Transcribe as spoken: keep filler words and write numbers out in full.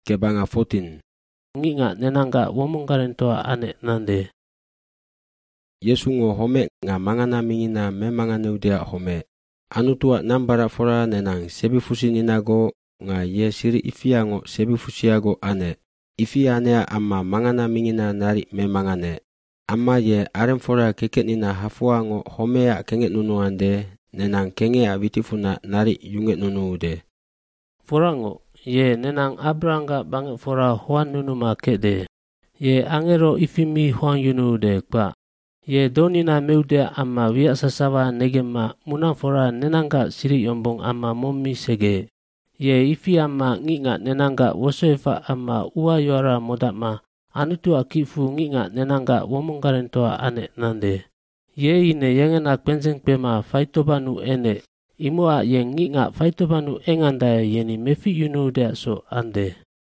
Kebanga fourteen. Nginga nenanga womongaren toa ane nande. Yesu ngo home nga mangana mingina memangana udia home. Anutua nambara fora nenang sebifusi ninago nga ye siri ifiango sebifusiago ane. Ifi anea amma mangana mingina nari memangane. Amma ye arem fora keket nina hafuango homea kenget nunuande nenang kengea vitifuna nari yunget nunuude. Forango ye nenang abranga bange fora huan nunuma kede. Ye angero ifimi huan yunuude kwa. Ye donina meude amma wia sasawa negema munang fora nenanga siri yombong amma mommi sege. Ye ifi amma nginga nenanga wosoefa amma ua yuara modama anutu akifu nginga nenanga womongaren toa ane nande. Ye ine yengena kwenzeng pema faitobanu ene. Imua ye nginga faitobanu engandaya yeni mefi yunuude so ande.